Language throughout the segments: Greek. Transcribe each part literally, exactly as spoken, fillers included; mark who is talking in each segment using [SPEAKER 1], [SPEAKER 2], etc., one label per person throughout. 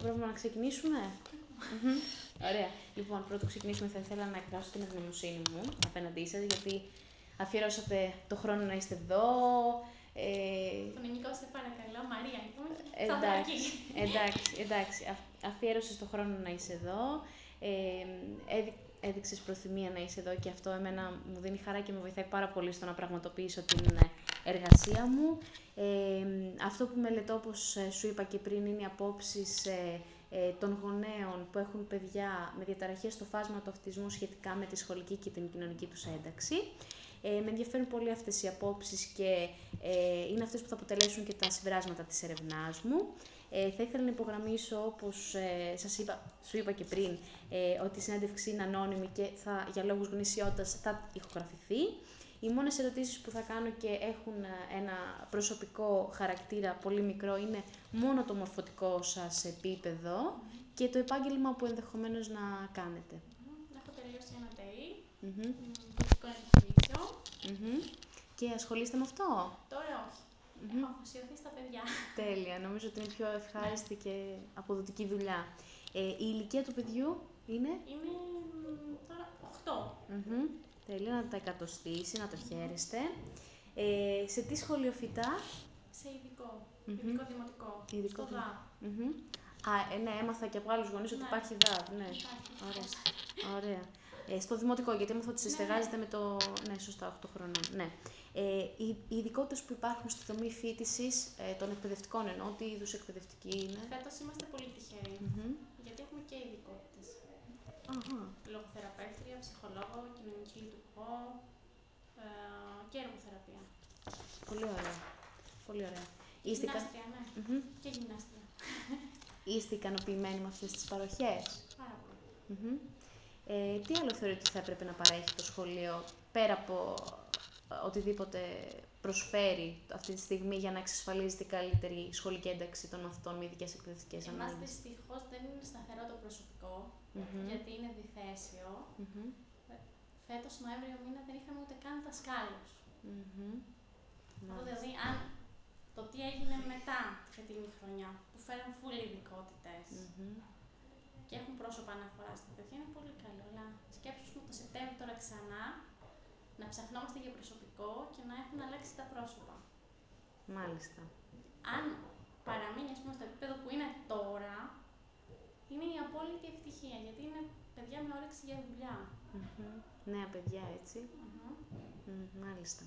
[SPEAKER 1] πρόβλημα να ξεκινήσουμε. Μμμ. Ωραία. Λοιπόν, πρώτο ξεκινήσουμε θα ήθελα να εκφράσω την ευγνωμοσύνη μου απέναντί σας, γιατί αφιερώσατε το χρόνο να είστε εδώ. Ε...
[SPEAKER 2] Φωνημικό, σε παρακαλώ, Μαρία, λοιπόν,
[SPEAKER 1] εντάξει, εντάξει, εντάξει. Α, αφιέρωσες το χρόνο να είσαι εδώ. Ε, έδει, έδειξες προθυμία να είσαι εδώ και αυτό εμένα μου δίνει χαρά και με βοηθάει πάρα πολύ στο να πραγματοποιήσω την εργασία μου. Ε, αυτό που μελετώ, όπως σου είπα και πριν, είναι οι απόψεις ε, ε, των γονέων που έχουν παιδιά με διαταραχές στο φάσμα του αυτισμού σχετικά με τη σχολική και την κοινωνική τους ένταξη. Ε, με ενδιαφέρουν πολύ αυτές οι απόψεις και ε, είναι αυτές που θα αποτελέσουν και τα συμπεράσματα της ερευνάς μου. Ε, θα ήθελα να υπογραμμίσω, όπως ε, σας είπα, σου είπα και πριν, ε, ότι η συνέντευξη είναι ανώνυμη και θα, για λόγους γνησιότητας θα ηχογραφηθεί. Οι μόνες ερωτήσεις που θα κάνω και έχουν ένα προσωπικό χαρακτήρα πολύ μικρό είναι μόνο το μορφωτικό σας επίπεδο mm-hmm. και το επάγγελμα που ενδεχομένως να κάνετε.
[SPEAKER 2] Mm-hmm. Έχω τελειώσει ένα ΤΕΙ,
[SPEAKER 1] mm-hmm.
[SPEAKER 2] πολιτικών επιχειρήσεων.
[SPEAKER 1] Mm-hmm. Και ασχολείστε με αυτό?
[SPEAKER 2] Τώρα όχι. Mm-hmm. Έχω αφοσιωθεί στα παιδιά.
[SPEAKER 1] Τέλεια. Νομίζω ότι είναι πιο ευχάριστη και αποδοτική δουλειά. Ε, η ηλικία του παιδιού είναι?
[SPEAKER 2] Είναι τώρα οκτώ.
[SPEAKER 1] Mm-hmm. Τέλεια, να τα εκατοστήσει, να το χαίρεστε. Ε, σε τι σχολείο φοιτά?
[SPEAKER 2] Σε ειδικό.
[SPEAKER 1] Mm-hmm.
[SPEAKER 2] Ειδικό δημοτικό.
[SPEAKER 1] Ειδικό
[SPEAKER 2] Στο ΔΑΔ.
[SPEAKER 1] Mm-hmm. Α, ε, ναι, έμαθα και από άλλους γονείς ότι
[SPEAKER 2] ναι.
[SPEAKER 1] υπάρχει ΔΑΔ. Ναι.
[SPEAKER 2] Υπάρχει.
[SPEAKER 1] Ωραία. Ωραία. Ε, στο δημοτικό, γιατί έμαθα ότι συστεγάζεται
[SPEAKER 2] ναι.
[SPEAKER 1] με το. Ναι, σωστά, οκτώ χρονών. Ναι. Ε, οι, οι ειδικότητες που υπάρχουν στη δομή φοιτησης ε, των εκπαιδευτικών, εννοώ, τι είδους εκπαιδευτικοί είναι?
[SPEAKER 2] Φέτος είμαστε πολύ τυχεροί.
[SPEAKER 1] Mm-hmm.
[SPEAKER 2] Γιατί έχουμε και ειδικότητες.
[SPEAKER 1] Αχα.
[SPEAKER 2] Λογοθεραπεύτρια, ψυχολόγο, κοινωνική λειτουργό ε, και εργοθεραπεία.
[SPEAKER 1] Πολύ ωραία. Πολύ ωραία.
[SPEAKER 2] Και
[SPEAKER 1] Είστε
[SPEAKER 2] γυμνάστρια,
[SPEAKER 1] κα...
[SPEAKER 2] ναι.
[SPEAKER 1] Mm-hmm.
[SPEAKER 2] Και γυμνάστρια.
[SPEAKER 1] Είστε ικανοποιημένοι με αυτές τις παροχές?
[SPEAKER 2] Πάρα πολύ.
[SPEAKER 1] Mm-hmm. Ε, τι άλλο θεωρείτε ότι θα έπρεπε να παρέχει το σχολείο, πέρα από οτιδήποτε προσφέρει αυτή τη στιγμή για να εξασφαλίζει την καλύτερη σχολική ένταξη των μαθητών με ειδικές εκπαιδευτικές ανάγκες?
[SPEAKER 2] Εμάς δυστυχώς δεν είναι σταθερό το προσωπικό,
[SPEAKER 1] Mm-hmm.
[SPEAKER 2] γιατί είναι διθέσιο.
[SPEAKER 1] Mm-hmm.
[SPEAKER 2] Φέτος Νοέμβριο μήνα δεν είχαμε ούτε καν δασκάλους.
[SPEAKER 1] Mm-hmm.
[SPEAKER 2] Αυτό δηλαδή, αν το τι έγινε μετά τη φετινή χρονιά, που φέραν full ειδικότητες
[SPEAKER 1] Mm-hmm.
[SPEAKER 2] και έχουν πρόσωπα αναφορά στα παιδιά, είναι πολύ καλό. Αλλά σκέψου το Σεπτέμβριο τώρα ξανά να ψαχνόμαστε για προσωπικό και να έχουν αλλάξει τα πρόσωπα.
[SPEAKER 1] Μάλιστα.
[SPEAKER 2] Αν παραμείνει, ας πούμε, στο επίπεδο που είναι τώρα, είναι η απόλυτη ευτυχία, γιατί είναι παιδιά με όρεξη για δουλειά.
[SPEAKER 1] Mm-hmm. Νέα παιδιά, έτσι.
[SPEAKER 2] Mm-hmm.
[SPEAKER 1] Mm, μάλιστα.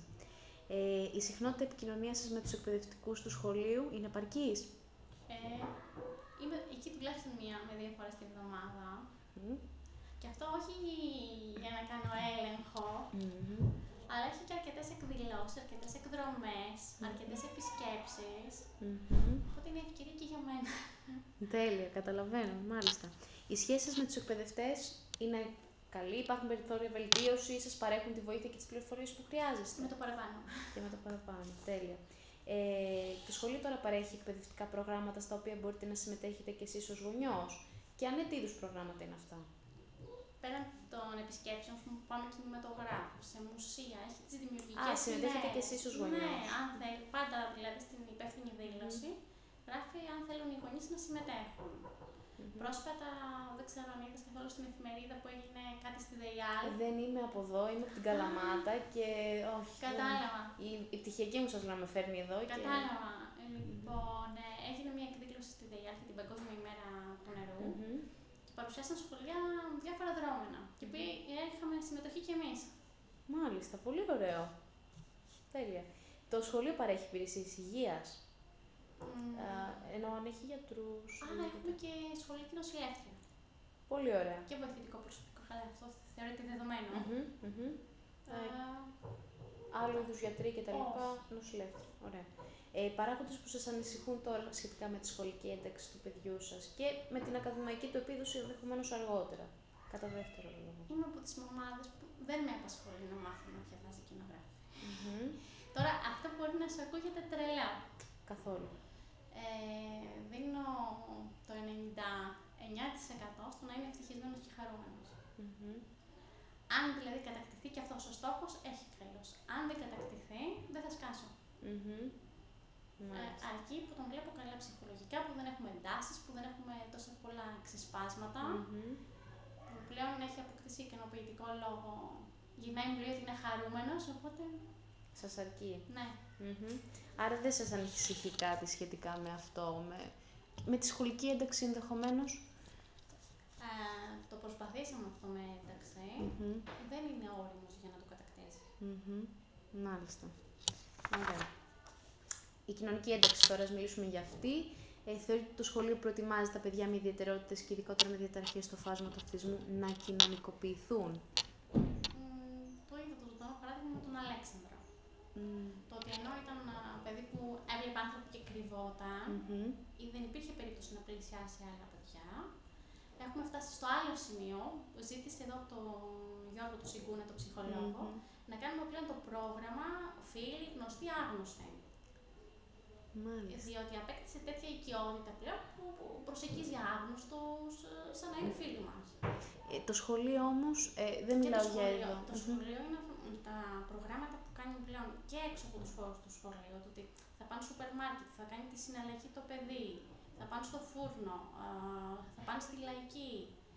[SPEAKER 1] Ε, η συχνότητα επικοινωνίας σας με τους εκπαιδευτικούς του σχολείου είναι επαρκής?
[SPEAKER 2] Ε, είμαι εκεί τουλάχιστον μία με δύο φορές τη βδομάδα.
[SPEAKER 1] Mm.
[SPEAKER 2] Και αυτό όχι για να κάνω έλεγχο,
[SPEAKER 1] Mm-hmm.
[SPEAKER 2] αλλά έχει και αρκετές εκδηλώσεις, αρκετές εκδρομές,
[SPEAKER 1] Mm-hmm.
[SPEAKER 2] αρκετές επισκέψεις.
[SPEAKER 1] Mm-hmm.
[SPEAKER 2] Οπότε είναι ευκαιρία και για μένα.
[SPEAKER 1] Τέλεια, καταλαβαίνω, μάλιστα. Οι σχέσεις με τους εκπαιδευτές είναι καλή, υπάρχουν περιθώρια βελτίωσης, σας παρέχουν τη βοήθεια και τις πληροφορίες που χρειάζεστε?
[SPEAKER 2] Με το παραπάνω.
[SPEAKER 1] Και με το παραπάνω, τέλεια. Ε, το σχολείο τώρα παρέχει εκπαιδευτικά προγράμματα στα οποία μπορείτε να συμμετέχετε και εσείς ως γονιός. Και αν ναι, τι είδους προγράμματα είναι αυτά?
[SPEAKER 2] Πέραν των επισκέψεων που πάμε κινηματογράφους, σε μουσεία, έχει τις δημιουργικές
[SPEAKER 1] Α, συμμετέχετε και
[SPEAKER 2] ημέρες.
[SPEAKER 1] εσείς ως
[SPEAKER 2] Ναι,
[SPEAKER 1] γονιός.
[SPEAKER 2] αν θέλει, πάντα δηλαδή στην υπεύθυνη δήλωση,
[SPEAKER 1] Mm-hmm.
[SPEAKER 2] γράφει αν θέλουν οι γονείς να συμμετέχουν.
[SPEAKER 1] Mm-hmm.
[SPEAKER 2] Πρόσφατα, δεν ξέρω αν είδες καθόλου στην εφημερίδα που έγινε κάτι στη ΔΕΙΑΛ.
[SPEAKER 1] Δεν είμαι από εδώ, είμαι από την Καλαμάτα και όχι.
[SPEAKER 2] Κατάλαβα.
[SPEAKER 1] Η, η πτυχιακή μου σας λέω με φέρνει εδώ.
[SPEAKER 2] Κατάλαβα.
[SPEAKER 1] Και...
[SPEAKER 2] Λοιπόν, ε, έγινε μια εκδήλωση στη ΔΕΙΑΛ για την Παγκόσμια ημέρα του νερού
[SPEAKER 1] Mm-hmm.
[SPEAKER 2] και παρουσιάσαν σχολεία διάφορα δρόμενα. Και mm-hmm. είχαμε συμμετοχή κι εμείς.
[SPEAKER 1] Μάλιστα, πολύ ωραίο. Τέλεια. Το σχολείο παρέχει υπηρεσίες υγείας.
[SPEAKER 2] Mm.
[SPEAKER 1] Ε, ενώ αν έχει γιατρούς.
[SPEAKER 2] Α, έχουμε και σχολείο και νοσηλεύτρια.
[SPEAKER 1] Πολύ ωραία.
[SPEAKER 2] Και βοηθητικό προσωπικό. Καλά, αυτό θεωρείται δεδομένο.
[SPEAKER 1] Mm-hmm, mm-hmm.
[SPEAKER 2] Uh,
[SPEAKER 1] Άλλου είδους γιατροί και τα λοιπά,
[SPEAKER 2] όχι.
[SPEAKER 1] νοσηλεύτρια. Ωραία. Ε, παράγοντες που σας ανησυχούν τώρα σχετικά με τη σχολική ένταξη του παιδιού σας και με την ακαδημαϊκή του επίδοση ενδεχομένως αργότερα. Κατά δεύτερο λόγο.
[SPEAKER 2] Είμαι από τις μαμάδες που δεν με απασχολεί να μάθω να διαβάζει και να γράφει.
[SPEAKER 1] Mm-hmm.
[SPEAKER 2] Τώρα, αυτό μπορεί να σου ακούγεται τρελά.
[SPEAKER 1] Καθόλου.
[SPEAKER 2] Ε, δίνω το ενενήντα εννιά τοις εκατό στο να είναι ευτυχισμένος και χαρούμενος.
[SPEAKER 1] Mm-hmm.
[SPEAKER 2] Αν δηλαδή κατακτηθεί και αυτός ο στόχος, έχει καλώς. Αν δεν κατακτηθεί, δεν θα σκάσω.
[SPEAKER 1] Mm-hmm.
[SPEAKER 2] Ε,
[SPEAKER 1] Μάλιστα.
[SPEAKER 2] αρκεί που τον βλέπω καλά ψυχολογικά, που δεν έχουμε εντάσεις, που δεν έχουμε τόσα πολλά ξεσπάσματα,
[SPEAKER 1] Μμμ.
[SPEAKER 2] που πλέον έχει αποκτήσει ικανοποιητικό λόγο. Γυρνάει μου λέει ότι είναι χαρούμενος, οπότε
[SPEAKER 1] Σας αρκεί.
[SPEAKER 2] ναι.
[SPEAKER 1] Μμμ. Άρα δεν σας ανησυχεί κάτι σχετικά με αυτό, με, με τη σχολική ένταξη ενδεχομένως.
[SPEAKER 2] Ε, το προσπαθήσαμε αυτό με ένταξη.
[SPEAKER 1] Μμμ.
[SPEAKER 2] Δεν είναι όριμος για να το κατακτήσει.
[SPEAKER 1] Μμμ. Μάλιστα. Ωραία. Η κοινωνική ένταξη τώρα, ας μιλήσουμε για αυτή. Ε, θεωρείτε ότι το σχολείο προετοιμάζει τα παιδιά με ιδιαιτερότητες και ειδικότερα με διαταραχές στο φάσμα του αυτισμού να κοινωνικοποιηθούν?
[SPEAKER 2] Μ, το είδα το ζωντανό παράδειγμα με τον Αλέξανδρο.
[SPEAKER 1] Μμ.
[SPEAKER 2] Το ότι ενώ ήταν α, παιδί που έβλεπε άνθρωπο και κρυβόταν,
[SPEAKER 1] Μμμ.
[SPEAKER 2] ή δεν υπήρχε περίπτωση να πλησιάσει άλλα παιδιά, έχουμε φτάσει στο άλλο σημείο που ζήτησε εδώ από τον Γιώργο του Σιγκούνα, τον ψυχολόγο,
[SPEAKER 1] Μμμ.
[SPEAKER 2] να κάνουμε πλέον το πρόγραμμα φίλοι, γνωστοί, άγνωστοι.
[SPEAKER 1] Μάλιστα.
[SPEAKER 2] Διότι απέκτησε τέτοια οικειότητα πλέον που προσεγγίζει άγνωστους ε, σαν να είναι φίλοι μας.
[SPEAKER 1] Ε, το σχολείο όμως, ε, δεν
[SPEAKER 2] Και το
[SPEAKER 1] μιλάω για
[SPEAKER 2] σχολείο,
[SPEAKER 1] εδώ.
[SPEAKER 2] το
[SPEAKER 1] Μμμ.
[SPEAKER 2] σχολείο είναι τα προγράμματα που κάνει πλέον και έξω από τους χώρους του σχολείου. Το ότι θα πάνε στο σούπερ μάρκετ, θα κάνει τη συναλλαγή το παιδί, θα πάνε στο φούρνο, α, θα πάνε στη λαϊκή.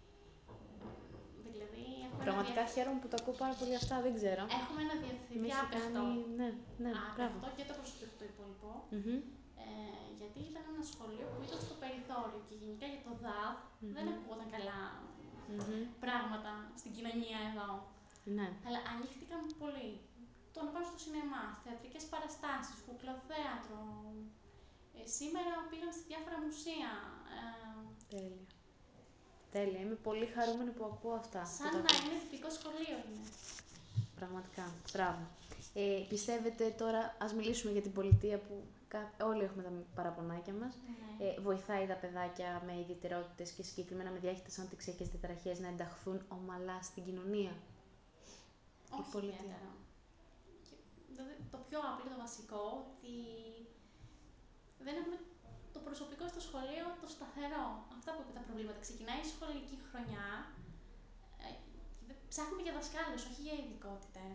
[SPEAKER 2] Δηλαδή έχουμε ένα,
[SPEAKER 1] Πραγματικά
[SPEAKER 2] διευθυ...
[SPEAKER 1] χαίρομαι που τα ακούω πάρα πολύ αυτά, δεν ξέρω.
[SPEAKER 2] έχουμε ένα
[SPEAKER 1] Με
[SPEAKER 2] διευθυντή
[SPEAKER 1] έχει
[SPEAKER 2] άπεχτο.
[SPEAKER 1] κάνει, ναι, ναι, μπράβο.
[SPEAKER 2] Άπεχτο και το προσωπικό το υπόλοιπο.
[SPEAKER 1] Μμμ.
[SPEAKER 2] Ε, γιατί ήταν ένα σχολείο που ήταν στο περιθώριο και γενικά για το ΔΑΔ δεν
[SPEAKER 1] Μμμ.
[SPEAKER 2] ακούγονταν καλά
[SPEAKER 1] Μμμ.
[SPEAKER 2] πράγματα στην κοινωνία εδώ.
[SPEAKER 1] Ναι.
[SPEAKER 2] Αλλά ανοίχτηκαν πολύ. Το να πάνε στο σινεμά, θεατρικές παραστάσεις, κουκλοθέατρο. Ε, σήμερα πήγαν σε διάφορα μουσεία. Ε,
[SPEAKER 1] Τέλεια. Τέλεια. Είμαι πολύ χαρούμενη που ακούω αυτά. Που
[SPEAKER 2] σαν
[SPEAKER 1] τα
[SPEAKER 2] να
[SPEAKER 1] ακούω.
[SPEAKER 2] είναι δυτικό σχολείο είναι.
[SPEAKER 1] Πραγματικά. Μπράβο. Ε, πιστεύετε τώρα, ας μιλήσουμε για την πολιτεία που κα- όλοι έχουμε τα παραπονάκια μας.
[SPEAKER 2] Ναι.
[SPEAKER 1] Ε, βοηθάει τα παιδάκια με ιδιαιτερότητες και συγκεκριμένα με διάχυτες αναπτυξιακές διαταραχές να ενταχθούν ομαλά στην κοινωνία? Η
[SPEAKER 2] Όχι
[SPEAKER 1] πολιτεία.
[SPEAKER 2] ιδιαίτερα. Και, δηλαδή, το πιο απλό, το βασικό, ότι δεν έχουμε το προσωπικό στο σχολείο το σταθερό. Αυτά που είπε τα προβλήματα. Ξεκινάει η σχολική χρονιά. Ε, ψάχνουμε για δασκάλους, όχι για ειδικότητες.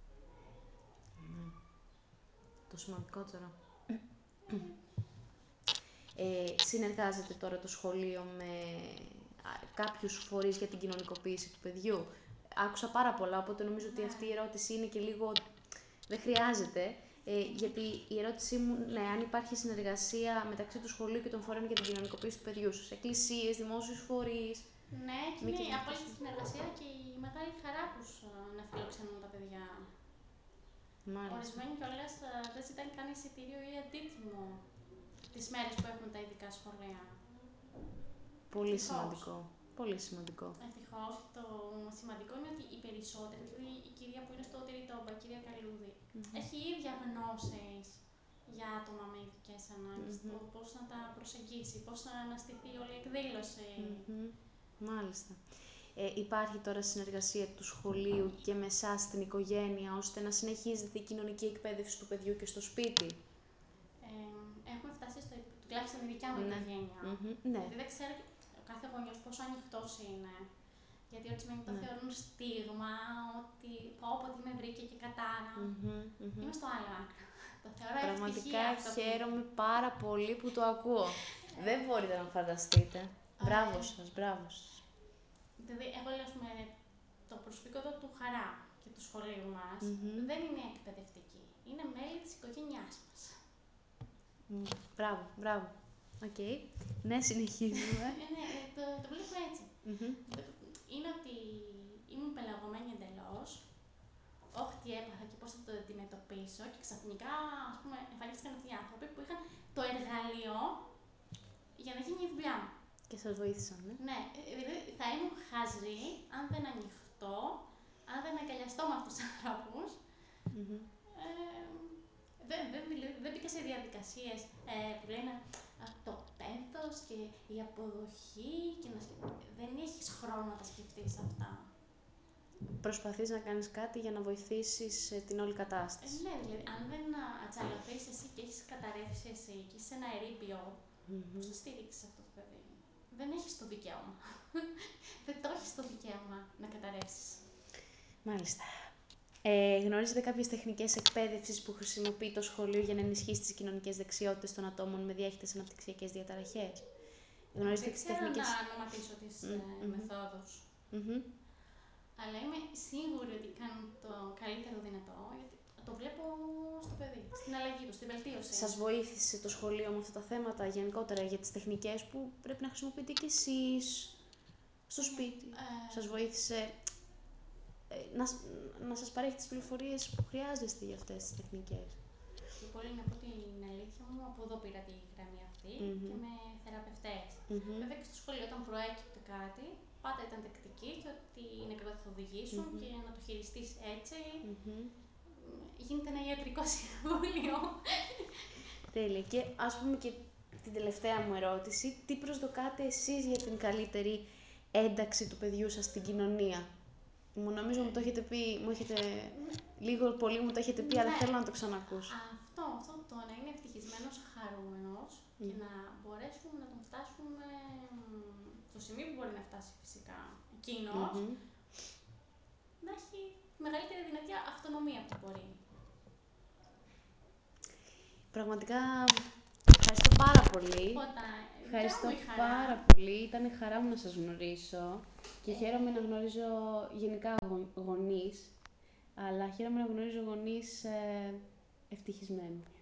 [SPEAKER 1] Το σημαντικότερο. Ε, συνεργάζεται τώρα το σχολείο με α, κάποιους φορείς για την κοινωνικοποίηση του παιδιού? Άκουσα πάρα πολλά, οπότε νομίζω ότι
[SPEAKER 2] Ναι.
[SPEAKER 1] αυτή η ερώτηση είναι και λίγο... Δεν χρειάζεται, ε, γιατί η ερώτησή μου, ναι, αν υπάρχει συνεργασία μεταξύ του σχολείου και των φορέων για την κοινωνικοποίηση του παιδιού, στις εκκλησίες, δημόσιους φορείς.
[SPEAKER 2] Ναι, και
[SPEAKER 1] Μη
[SPEAKER 2] είναι η
[SPEAKER 1] κυβερνητικές.
[SPEAKER 2] απόλυτη συνεργασία και η μεγάλη χαρά τους ε, να φιλοξενούν τα παιδιά.
[SPEAKER 1] Μάλιστα.
[SPEAKER 2] Ορισμένοι κιόλας ε, δεν ζητάνε καν εισιτήριο ή αντίτιμο τις μέρες που έχουν τα ειδικά σχολεία.
[SPEAKER 1] Πολύ
[SPEAKER 2] Ευτυχώς.
[SPEAKER 1] σημαντικό. Πολύ σημαντικό.
[SPEAKER 2] Ευτυχώς, το σημαντικό είναι ότι οι περισσότεροι, δηλαδή η κυρία που είναι στο Τυριτόμπα, η κυρία Καλούδη,
[SPEAKER 1] Μμμ.
[SPEAKER 2] έχει ίδια γνώσεις για άτομα με ειδικές ανάγκες,
[SPEAKER 1] Μμμ.
[SPEAKER 2] το πώς να τα προσεγγίσει, πώς να αναστηθεί όλη η εκδήλωση.
[SPEAKER 1] Μμμ. Μάλιστα. Ε, υπάρχει τώρα συνεργασία του σχολείου και με εσάς την οικογένεια, ώστε να συνεχίζεται η κοινωνική εκπαίδευση του παιδιού και στο σπίτι?
[SPEAKER 2] Ε, έχουμε φτάσει στο, τουλάχιστον η δικιά μου
[SPEAKER 1] Ναι.
[SPEAKER 2] οικογένεια.
[SPEAKER 1] Μμμ. Ναι.
[SPEAKER 2] Γιατί δεν ξέρω ο κάθε γονιός πόσο ανοιχτός είναι. Γιατί ορισμένοι το
[SPEAKER 1] Ναι.
[SPEAKER 2] θεωρούν στίγμα, ότι πω πω τι με βρήκε και κατάρα.
[SPEAKER 1] Μμμ. Μμμ.
[SPEAKER 2] Είμαι στο άλλο άκρο. Το θεωρώ
[SPEAKER 1] Πραγματικά
[SPEAKER 2] ευτυχία αυτό που...
[SPEAKER 1] χαίρομαι πάρα πολύ που το ακούω.
[SPEAKER 2] Ε,
[SPEAKER 1] Δεν μπορείτε να φανταστείτε. Μπράβο
[SPEAKER 2] ε,
[SPEAKER 1] σας, μπράβο σας.
[SPEAKER 2] Δηλαδή, εγώ λέω, ας πούμε, το προσωπικό εδώ του Χαρά και του σχολείου μας
[SPEAKER 1] Μμμ.
[SPEAKER 2] δεν είναι εκπαιδευτική. Είναι μέλη της οικογένειάς μας.
[SPEAKER 1] Μμ. Μπράβο, μπράβο. Οκ. Ναι, συνεχίζουμε.
[SPEAKER 2] Ε, ναι, ε, το, το βλέπω έτσι.
[SPEAKER 1] Μμμ.
[SPEAKER 2] Είναι ότι ήμουν πελαγωμένη εντελώς, όχι τι έπαθα και πώς θα το αντιμετωπίσω και ξαφνικά, ας πούμε, εμφανίστηκαν αυτοί οι άνθρωποι που είχαν το εργαλείο για να γίνει η δουλειά μου.
[SPEAKER 1] Και σας βοήθησαν, ναι.
[SPEAKER 2] Ναι, ε, δηλαδή θα ήμουν χαζή αν δεν ανοιχτώ, αν δεν αγκαλιαστώ με αυτούς τους ανθρώπους.
[SPEAKER 1] Μμμ.
[SPEAKER 2] Ε, δεν, δεν, δηλαδή, δεν μπήκα σε διαδικασίες ε, που λένε α, το πένθος και η αποδοχή και να σκε... Δεν έχεις χρόνο να τα σκεφτείς αυτά.
[SPEAKER 1] Προσπαθείς να κάνεις κάτι για να βοηθήσεις ε, την όλη
[SPEAKER 2] Ε,
[SPEAKER 1] κατάσταση.
[SPEAKER 2] ναι, δηλαδή, αν δεν ατσαλωθείς εσύ και έχεις καταρρεύσει εσύ και είσαι ένα ερείπιο,
[SPEAKER 1] Μμμ.
[SPEAKER 2] πώς θα στηρίξεις αυτό το παιδί? Δεν έχεις το δικαίωμα. Δεν το έχεις το δικαίωμα να καταρρεύσεις.
[SPEAKER 1] Μάλιστα. Ε, γνωρίζετε κάποιες τεχνικές εκπαίδευσης που χρησιμοποιεί το σχολείο για να ενισχύσει τις κοινωνικές δεξιότητες των ατόμων με διάχυτες αναπτυξιακές διαταραχές? Γνωρίζετε
[SPEAKER 2] Δεν
[SPEAKER 1] τις
[SPEAKER 2] ξέρω να
[SPEAKER 1] τεχνικές...
[SPEAKER 2] ονοματίσω τις
[SPEAKER 1] Μμμ,
[SPEAKER 2] ε,
[SPEAKER 1] μμμ,
[SPEAKER 2] μεθόδους,
[SPEAKER 1] μμμ.
[SPEAKER 2] αλλά είμαι σίγουρη ότι κάνουν το καλύτερο δυνατό, γιατί το βλέπω στο παιδί, στην αλλαγή του, στην βελτίωση.
[SPEAKER 1] Σας βοήθησε το σχολείο με αυτά τα θέματα γενικότερα για τις τεχνικές που πρέπει να χρησιμοποιείτε κι εσείς στο
[SPEAKER 2] Ναι,
[SPEAKER 1] σπίτι?
[SPEAKER 2] ε,
[SPEAKER 1] Σας βοήθησε ε, να, σ- να σας παρέχει τις πληροφορίες που χρειάζεστε για αυτές τις τεχνικές?
[SPEAKER 2] πιο πολύ να πω την αλήθεια μου, από εδώ πήρα τη γραμμή αυτή και
[SPEAKER 1] Μμμ,
[SPEAKER 2] με θεραπευτές.
[SPEAKER 1] μμμ,
[SPEAKER 2] Βέβαια και στο σχολείο όταν προέκυπτε κάτι, πάντα ήταν τακτική και ότι είναι κακό θα οδηγήσουν
[SPEAKER 1] μμμ,
[SPEAKER 2] και να το χειριστείς έτσι.
[SPEAKER 1] μμμ.
[SPEAKER 2] Μ, γίνεται ένα ιατρικό συμβούλιο.
[SPEAKER 1] Τέλεια. Και ας πούμε και την τελευταία μου ερώτηση, τι προσδοκάτε εσείς για την καλύτερη ένταξη του παιδιού σας στην κοινωνία? Μου νομίζω μου το έχετε πει, μου έχετε, λίγο πολύ μου το έχετε πει, αλλά
[SPEAKER 2] Ναι,
[SPEAKER 1] θέλω να το ξανακούσω.
[SPEAKER 2] αυτό, αυτό το να είναι ευτυχισμένος, χαρούμενος και να μπορέσουμε να τον φτάσουμε μ, στο σημείο που μπορεί να φτάσει φυσικά εκείνος,
[SPEAKER 1] Μμμ.
[SPEAKER 2] να έχει τη μεγαλύτερη δυνατή αυτονομία που μπορεί.
[SPEAKER 1] Πραγματικά ευχαριστώ πάρα πολύ.
[SPEAKER 2] Τίποτα, δικιά
[SPEAKER 1] Ευχαριστώ
[SPEAKER 2] μου η χαρά.
[SPEAKER 1] πάρα πολύ. Ήταν χαρά μου να σας γνωρίσω και χαίρομαι να γνωρίζω γενικά γο- γονείς, αλλά χαίρομαι να γνωρίζω γονείς ε, ευτυχισμένους.